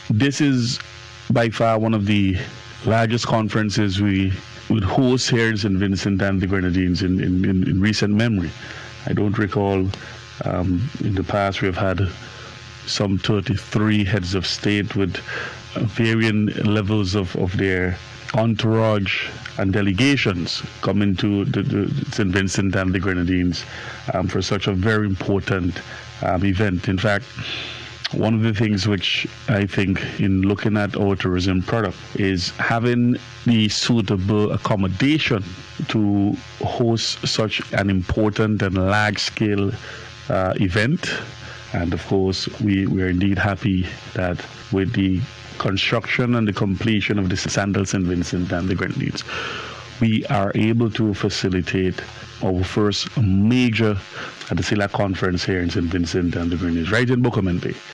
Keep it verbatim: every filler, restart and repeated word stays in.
This is by far one of the largest conferences we would host here in Saint Vincent and the Grenadines in, in, in, in recent memory. I don't recall um, in the past we have had some thirty-three heads of state with uh, varying levels of, of their entourage and delegations coming to the, the Saint Vincent and the Grenadines um, for such a very important um, event. In fact, one of the things which I think in looking at our tourism product is having the suitable accommodation to host such an important and large-scale uh, event. And of course, we, we are indeed happy that with the construction and the completion of the Sandals Saint Vincent and the Grenadines, we are able to facilitate our first major at the C E L A C conference here in Saint Vincent and the Grenadines, right in Bocamente.